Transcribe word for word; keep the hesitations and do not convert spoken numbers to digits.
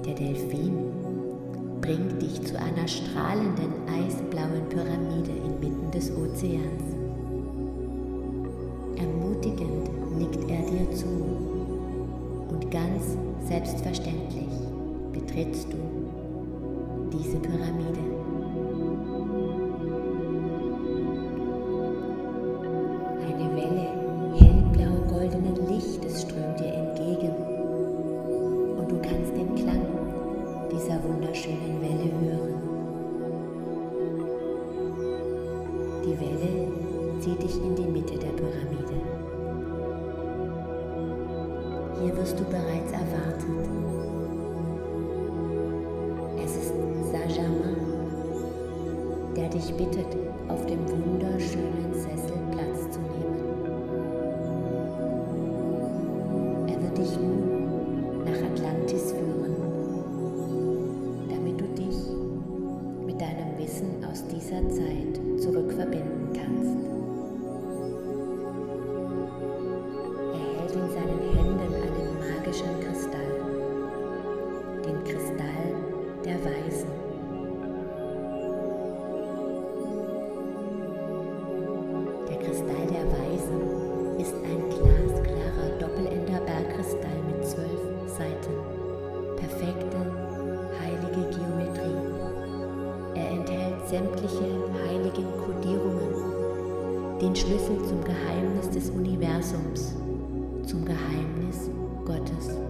Der Delfin bringt dich zu einer strahlenden, eisblauen Pyramide inmitten des Ozeans. Ermutigend nickt er dir zu und ganz selbstverständlich betrittst du diese Pyramide. Eine Welle hellblau-goldenen Lichtes strömt dir entgegen und du kannst den Klang dieser wunderschönen Welle hören. Die Welle zieht dich in die Mitte der Pyramide. Hier wirst du bereits erwartet. Es ist Sajama, der dich bittet, auf dem wunderschönen Sessel Platz zu nehmen. Er wird dich nun nach Atlantis führen, damit du dich mit deinem Wissen aus dieser Zeit zurückverbinden kannst. Er hält in seinen Händen einen magischen Kristall, den Kristall der Weisen. Der Kristall der Weisen ist ein glasklarer, doppelender Bergkristall mit zwölf Seiten. Perfekte, heilige Geometrie. Er enthält sämtliche heiligen Kodierungen, den Schlüssel zum Geheimnis des Universums, zum Geheimnis Gottes.